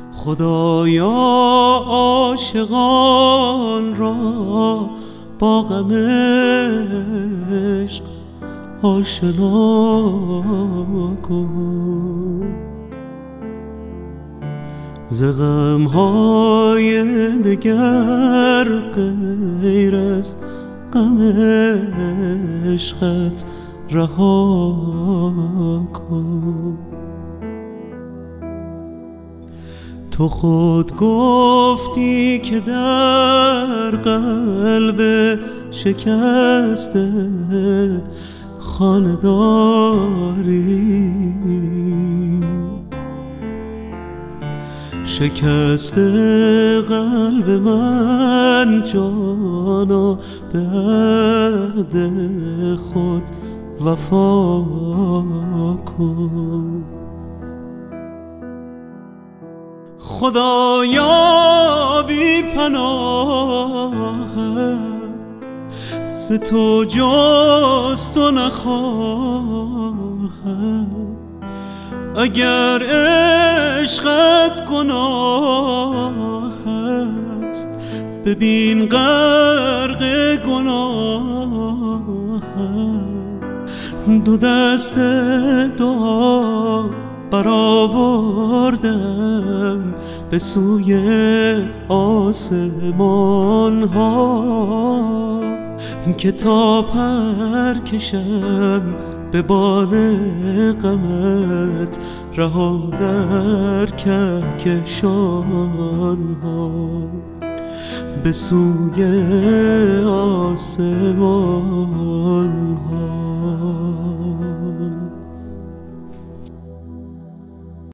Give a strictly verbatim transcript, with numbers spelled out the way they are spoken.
خدایا عاشقان را با غم عشق آشنا کن. ز غم‌های دگر غیر از غم عشقت رها کن. تو خود گفتی که در قلب شکسته خانه داری، شکسته قلب من جانا به عهد خود وفا کن. خدایا بی پناهم ز تو جز تو نخواهم. اگر عشقت گناه است ببین غرق گناهم. دو دست دعا برآوردم به سوی آسمان ها که تا پر کشم به بال غمت رها در کهکشان ها به سوی آسمان ها.